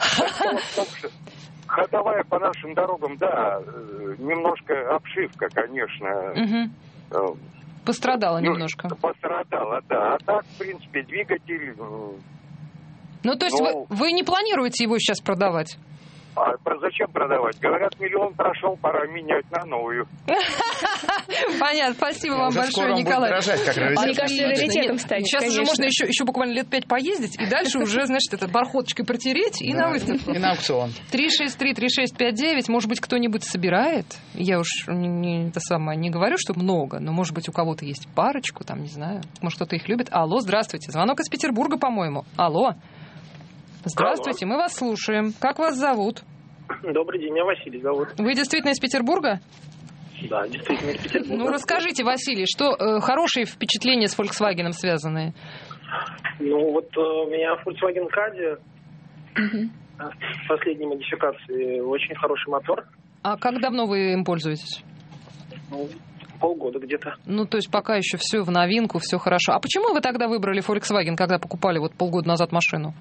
H: Ходовая по нашим дорогам, немножко обшивка, конечно.
B: Пострадала немножко.
H: Пострадала, да. А так, в принципе, двигатель...
B: То есть вы не планируете его сейчас продавать?
H: А зачем продавать? Говорят, 1 000 000 прошел, пора менять на новую.
B: Понятно, спасибо вам большое, Николай.
C: Мне кажется, раритетом станет.
B: Сейчас уже можно еще буквально лет 5 поездить, и дальше уже, значит, бархоточкой протереть и на выставку.
D: И на аукцион.
B: 363-3659. Может быть, кто-нибудь собирает? Я уж не говорю, что много, но, может быть, у кого-то есть парочку, не знаю. Может, кто-то их любит. Алло, здравствуйте. Звонок из Петербурга, по-моему. Алло. Здравствуйте, мы вас слушаем. Как вас зовут?
J: Добрый день, меня Василий зовут.
B: Вы действительно из Петербурга?
J: Да, действительно из Петербурга.
B: Расскажите, Василий, что хорошие впечатления с Volkswagen связаны?
J: У меня Volkswagen Caddy последней модификации, очень хороший мотор.
B: А как давно вы им пользуетесь?
J: Ну, полгода где-то.
B: Ну, то есть пока еще все в новинку, все хорошо. А почему вы тогда выбрали Volkswagen, когда покупали вот полгода назад машину?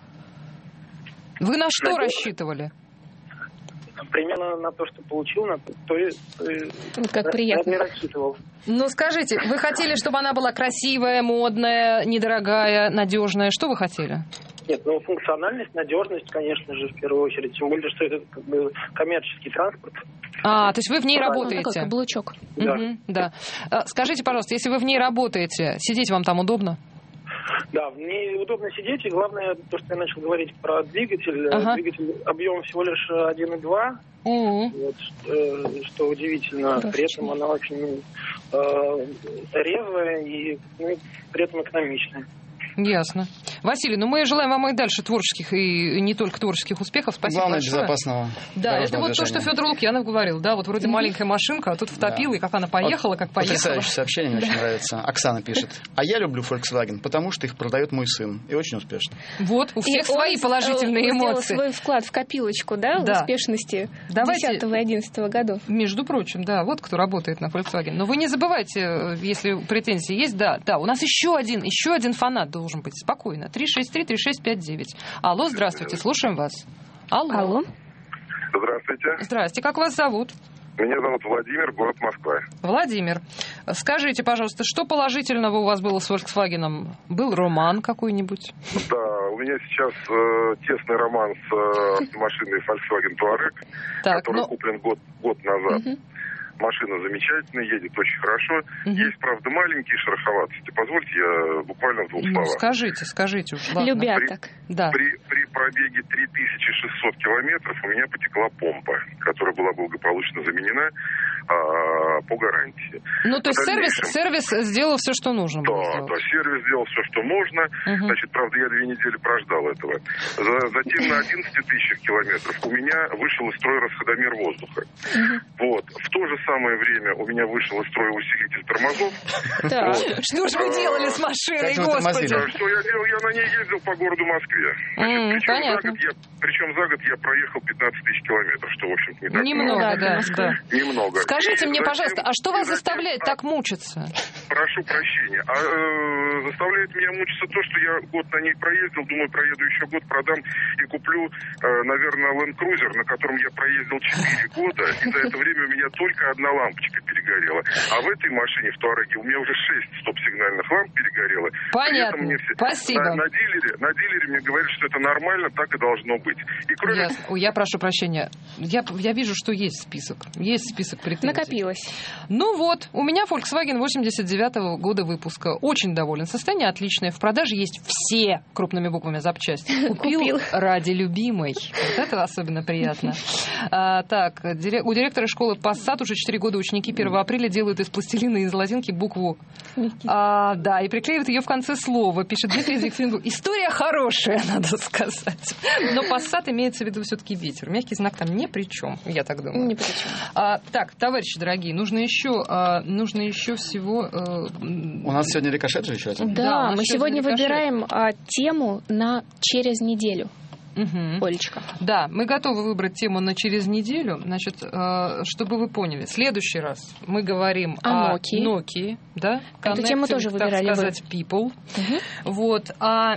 B: Вы на что рассчитывали?
J: Примерно на то, что получил, на то и
C: как приятно.
J: Не рассчитывал.
B: Ну, скажите, вы хотели, чтобы она была красивая, модная, недорогая, надежная? Что вы хотели?
J: Нет, ну, функциональность, надежность, конечно же, в первую очередь. Тем более, что это как бы коммерческий транспорт.
B: А, то есть вы в ней работаете?
C: Такой каблучок.
J: Да.
B: Да. Скажите, пожалуйста, если вы в ней работаете, сидеть вам там удобно?
J: Да, в ней удобно сидеть, и главное, то, что я начал говорить про двигатель. Двигатель объемом всего лишь 1,2. Вот, что удивительно. Хорошо. При этом она очень резвая и при этом экономичная.
B: Ясно. Василий, ну мы желаем вам и дальше творческих, и не только творческих успехов. Спасибо
D: Главное,
B: большое.
D: Безопасного.
B: Да, это вот то, что Федор Лукьянов говорил. Да, вот вроде маленькая машинка, а тут втопила, и как она поехала, как поехала.
D: Потрясающее сообщение, мне очень нравится. Оксана пишет. А я люблю Volkswagen, потому что их продает мой сын. И очень успешно.
B: Вот, у всех свои положительные эмоции.
C: Свой вклад в копилочку, да, в успешности 10 и 11 годов.
B: Между прочим, да, вот кто работает на Volkswagen. Но вы не забывайте, если претензии есть, да, у нас еще один фанат должен быть. Спокойно. 363-3659. Алло, здравствуйте, слушаем вас. Алло.
K: Здравствуйте.
B: Здрасте, как вас зовут?
K: Меня зовут Владимир, город Москва.
B: Владимир, скажите, пожалуйста, что положительного у вас было с Volkswagen? Был роман какой-нибудь?
K: Да, у меня сейчас тесный роман с автомашиной Volkswagen Touareg, который куплен год назад. Машина замечательная, едет очень хорошо. Есть, правда, маленькие шероховатости. Позвольте, я буквально в двух словах.
B: Скажите уж. Ладно.
C: Любя так.
B: Да.
K: При пробеге 3600 километров у меня потекла помпа, которая была благополучно заменена по гарантии.
B: Ну, то есть сервис сделал все, что нужно было сделать.
K: Да, сервис сделал все, что можно. Значит, правда, я 2 недели прождал этого. Затем на 11 тысячах километров у меня вышел из строя расходомер воздуха. Вот. В то же самое время у меня вышел из строя усилитель тормозов.
B: Что же вы делали с машиной, господи?
K: Что я делал? Я на ней ездил по городу Москве. Причем за год я проехал 15 тысяч километров, что, в общем-то, не так
B: много. Да.
K: Немного.
B: Скажите мне, пожалуйста, а что вас заставляет так мучиться?
K: Прошу прощения. Заставляет меня мучиться то, что я год на ней проездил, думаю, проеду еще год, продам и куплю, наверное, Land Cruiser, на котором я проездил 4 года, и за это время у меня только одна лампочка перегорела. А в этой машине, в Туареге, у меня уже 6 стоп-сигнальных ламп перегорело.
B: Понятно. Спасибо.
K: На дилере мне говорят, что это нормально, так и должно быть. И кроме...
B: Я прошу прощения. Я вижу, что есть список. Есть список претензий.
C: Накопилось.
B: Ну вот, у меня Volkswagen 89-го года выпуска. Очень доволен. Состояние отличное. В продаже есть все, крупными буквами, запчасти. Купил ради любимой. Вот это особенно приятно. Так, у директора школы Passat уже 4 года ученики 1 апреля делают из пластилина и из лозинки букву да, и приклеивают ее в конце слова. Пишет Дмитрий из Екатеринбурга. История хорошая, надо сказать. Но Passat имеется в виду все-таки ветер. Мягкий знак там ни при чем, я так думаю.
C: Ни при чем.
B: Так, товарищи дорогие, нужно еще всего...
D: У нас сегодня рикошет же еще один.
C: Да, мы сегодня выбираем тему на через неделю. Олечка.
B: Да, мы готовы выбрать тему на через неделю. Значит, чтобы вы поняли, в следующий раз мы говорим о Nokia, да?
C: Эту тему тоже выбирали,
B: так сказать, people. Вот.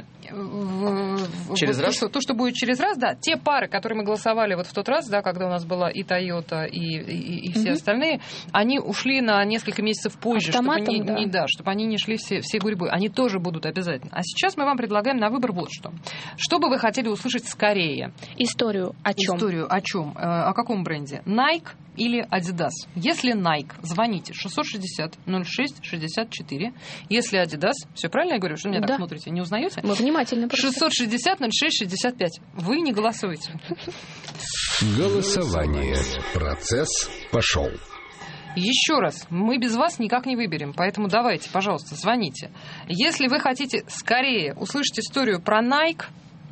D: Через раз?
B: То, что будет через раз, да. Те пары, которые мы голосовали вот в тот раз, да, когда у нас была и Toyota, и все остальные, они ушли на несколько месяцев позже, чтобы они не шли все гурьбой. Они тоже будут обязательно. А сейчас мы вам предлагаем на выбор вот что. Что бы вы хотели услышать скорее?
C: Историю о чем?
B: Историю о чем? О каком бренде? Nike или Adidas? Если Nike, звоните 660-06-64. Если Adidas, все правильно я говорю? Что меня так смотрите? Не узнаете?
C: Мы внимательно.
B: 660-06-65. Вы не голосуете.
L: Голосование. Процесс пошел.
B: Еще раз, мы без вас никак не выберем, поэтому давайте, пожалуйста, звоните. Если вы хотите скорее услышать историю про Nike,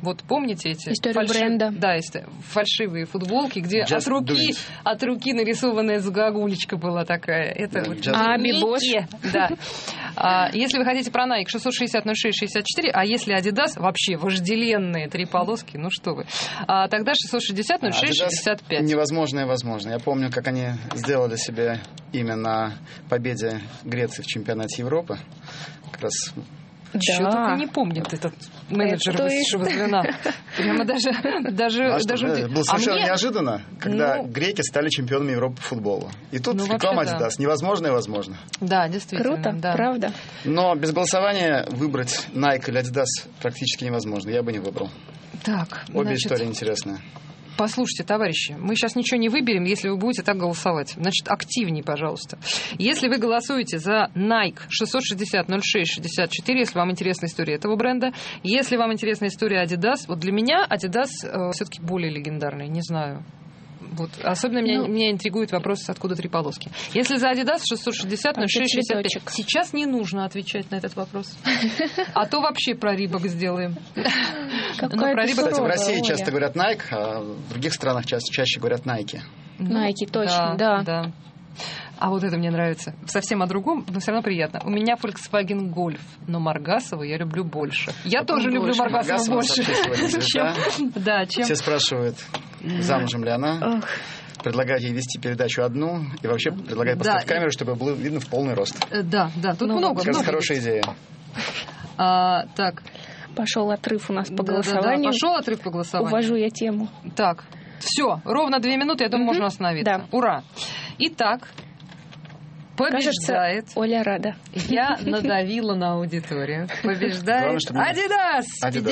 B: Вот помните эти
C: историю бренда?
B: Да, фальшивые футболки, где от руки нарисованная загогулечка была такая. Это
C: Ники.
B: Да. Если вы хотите про Nike 660-06-64, а если Adidas, вообще вожделенные 3 полоски, ну что вы, тогда 660-06-65.
D: Невозможное возможно. Я помню, как они сделали себе имя на победе Греции в чемпионате Европы. Как раз...
B: Чего только не помнит этот менеджер высшего звена. Прямо даже...
D: Было совершенно неожиданно, когда греки стали чемпионами Европы по футболу. И тут реклама Adidas. Невозможное возможно.
B: Да, действительно.
C: Круто, правда.
D: Но без голосования выбрать Nike или Adidas практически невозможно. Я бы не выбрал.
B: Так,
D: обе истории интересные.
B: Послушайте, товарищи, мы сейчас ничего не выберем, если вы будете так голосовать. Значит, активнее, пожалуйста. Если вы голосуете за Nike 660-06-64, если вам интересна история этого бренда, если вам интересна история Adidas, вот для меня Adidas все-таки более легендарный, не знаю. Вот. Особенно меня интригует вопрос, откуда 3 полоски. Если за Adidas 660-06-65, сейчас не нужно отвечать на этот вопрос. А то вообще про Рибок сделаем.
D: Кстати, в России часто говорят Nike, а в других странах чаще говорят Nike.
C: Nike, точно, да.
B: А вот это мне нравится. Совсем о другом, но все равно приятно. У меня Volkswagen Golf, но Маргасову я люблю больше. Я тоже люблю Маргасову больше.
D: Все спрашивают, замужем ли она. Предлагают ей вести передачу одну и вообще предлагают поставить камеру, чтобы было видно в полный рост.
B: Да, тут много.
D: Кажется, хорошая идея.
B: Так.
C: Пошел отрыв у нас по голосованию.
B: Пошел отрыв по голосованию.
C: Увожу я тему.
B: Так, все, ровно 2 минуты, я думаю, можно остановиться.
C: Да.
B: Ура! Итак, побеждает.
C: Кажется, Оля рада.
B: Я надавила на аудиторию. Побеждает Adidas.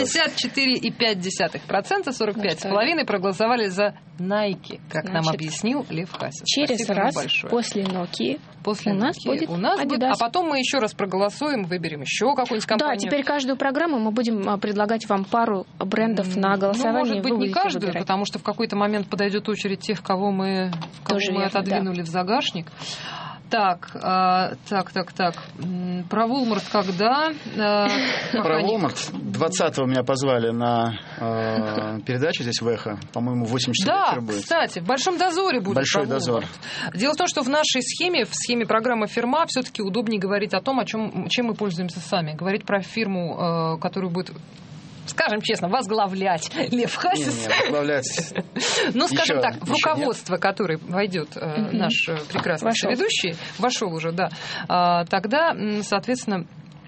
B: 54,5%, 45,5% проголосовали за Nike, как нам объяснил Лев Хасис.
C: Через раз после Nokia у нас будет Adidas.
B: А потом мы еще раз проголосуем, выберем еще какую-нибудь компанию.
C: Да, теперь каждую программу мы будем предлагать вам пару брендов на голосование.
B: Может быть, не каждую, потому что в какой-то момент подойдет очередь тех, кого мы отодвинули в загашник. Так. Про Walmart когда?
D: Про Walmart 20-го меня позвали на передачу здесь в Эхо. По-моему, в 8 часов вечера будет.
B: Да, кстати, в Большом дозоре будет.
D: Большой дозор.
B: Дело в том, что в нашей схеме, в схеме программы «Фирма» все-таки удобнее говорить о том, чем мы пользуемся сами. Говорить про фирму, которую будет... Скажем честно, возглавлять Лев Хасис.
D: Не, возглавлять.
B: Ну, скажем так, в руководство, которое войдет наш прекрасный ведущий, вошел уже, да, тогда, соответственно,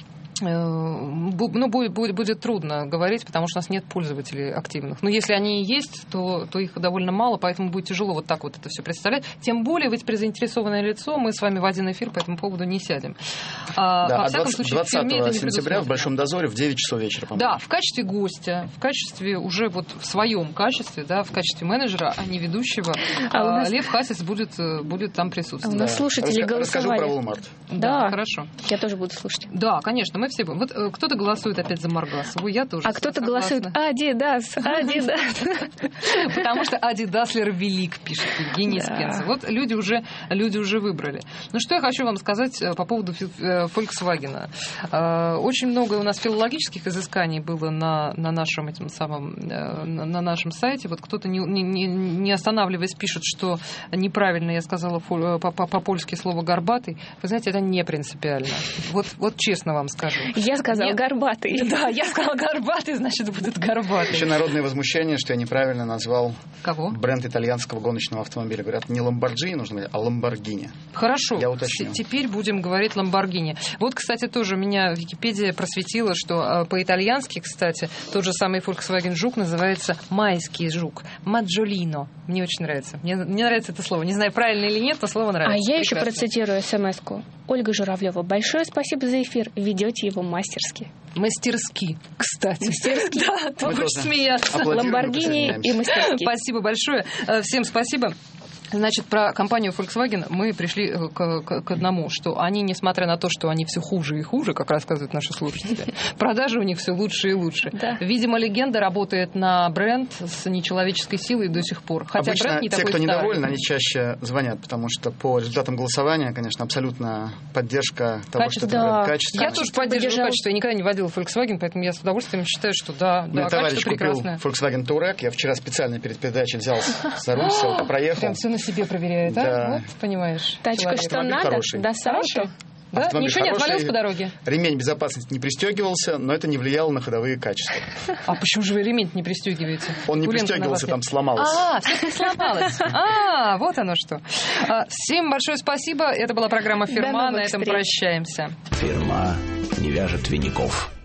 B: будет трудно говорить, потому что у нас нет пользователей активных. Но если они и есть, то их довольно мало, поэтому будет тяжело вот так вот это все представлять. Тем более, вы теперь заинтересованное лицо, мы с вами в один эфир по этому поводу не сядем.
D: Во всяком случае, 20 сентября в Большом дозоре в 9 часов вечера, по-моему.
B: Да, в качестве гостя, в качестве уже вот в своем качестве, да, в качестве менеджера, а не ведущего, Лев Хасис будет там присутствовать.
C: У нас слушатели голосовали.
D: Расскажу про Walmart.
C: Да,
B: хорошо.
C: Я тоже буду слушать.
B: Да, конечно, мы все будем. Вот кто-то голосует опять за Маргасову, я тоже.
C: А кто-то голосует Adidas.
B: Потому что Адидаслер велик, пишет Евгений Спенсер. Вот люди уже выбрали. Ну, что я хочу вам сказать по поводу Volkswagen. Очень много у нас филологических изысканий было на нашем сайте. Вот кто-то, не останавливаясь, пишет, что неправильно я сказала по-польски слово «горбатый». Вы знаете, это не принципиально. Вот честно вам скажу.
C: Я сказала горбатый.
B: Да, я сказала горбатый, значит, будет горбатый.
D: Еще народное возмущение, что я неправильно назвал
B: Кого?
D: Бренд итальянского гоночного автомобиля. Говорят, не Lamborghini нужно говорить, а Lamborghini.
B: Хорошо.
D: Я уточню.
B: Теперь будем говорить Lamborghini. Вот, кстати, тоже меня Википедия просветила, что по-итальянски, кстати, тот же самый Volkswagen Жук называется майский жук. Маджолино. Мне очень нравится. Мне нравится это слово. Не знаю, правильно или нет, но слово нравится.
C: А я еще процитирую смс-ку. Ольга Журавлева, большое спасибо за эфир. Ведете его мастерски.
B: Мастерски, кстати.
C: Мастерски?
B: Да, ты будешь смеяться.
C: Lamborghini и мастерски.
B: Спасибо большое. Всем спасибо. Значит, про компанию Volkswagen мы пришли к одному, что они, несмотря на то, что они все хуже и хуже, как рассказывают наши слушатели, продажи у них все лучше и лучше. Да. Видимо, легенда работает на бренд с нечеловеческой силой до сих пор. Хотя
D: обычно
B: бренд не
D: те,
B: такой
D: кто
B: старый.
D: недоволен, они чаще звонят, потому что по результатам голосования, конечно, абсолютно поддержка того,
B: качество.
D: что это бренд. Качество.
B: Я тоже поддерживаю качество. Я никогда не водила Volkswagen, поэтому я с удовольствием считаю, что да,
D: товарищ
B: качество прекрасное.
D: купил Volkswagen Touareg. Я вчера специально перед передачей взял за руль, сел, проехал.
B: Прям все на себе проверяет,
D: да.
B: Вот, понимаешь.
C: Тачка, что надо,
D: хороший.
C: до Сауши.
B: Да? Ничего не отвалилось по дороге?
D: Ремень безопасности не пристегивался, но это не влияло на ходовые качества.
B: А почему же вы ремень не пристегиваете?
D: Он не пристегивался, там сломалось.
B: Все-таки сломалось. Вот оно что. Всем большое спасибо. Это была программа «Фирма». На этом прощаемся.
E: Фирма не вяжет виников.